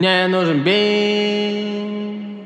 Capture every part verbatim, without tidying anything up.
Мне нужен бит.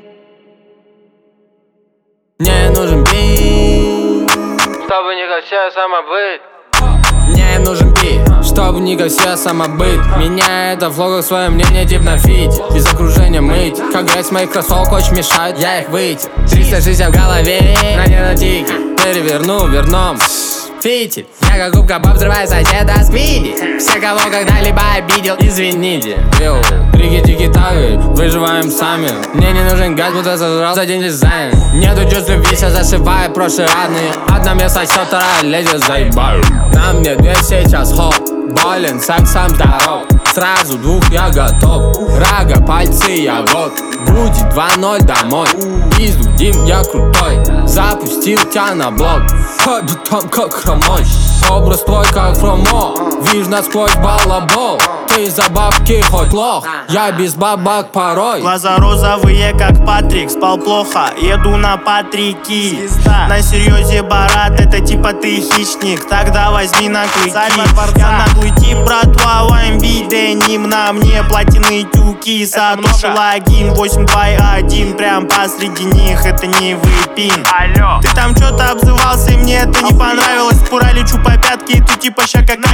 Мне нужен бит, чтобы не как все самобыт. Мне нужен бит, чтобы не как все самобыт. Меня это в влогах свое мнение тип на фите. Без окружения мыть, как грязь моих кроссовок очень мешает, я их выйти. триста шестьдесят в голове, на не на тике. Переверну, верном фитиль. Я как губка Боб взрываю соседа с квиди. Все, кого когда-либо обидел, извините. Йоу, трики-тики-таки, выживаем сами. Мне не нужен газ, будто сожрал за день дизайн. Нету чувств любви, все зашивает прошлые родные. Одна мне сосет, вторая лезет, заебаю. На мне две сейчас хоп, болен, сексом здоров. Сразу двух я готов. Рага, пальцы, я год. Будет два ноль домой. Пизду, Дим, я крутой. Запустил тебя на блок. Ходи там как хромой. Образ твой как промо. Вижу насквозь балабол. Ты за бабки хоть лох. Я без бабок порой. Глаза розовые как Патрик. Спал плохо, еду на Патрики. На серьезе, барат, это типа ты хищник. Тогда возьми на клыки. Я наглый тип, братва, ваймби, деним. На мне платиновые тюки. Сатоши логин, восемь два один. Прям посреди них, это не выпин. Алло. Ты там что-то обзывался, и мне это не понравилось. Пура лечу по пятке, и ты типа ща как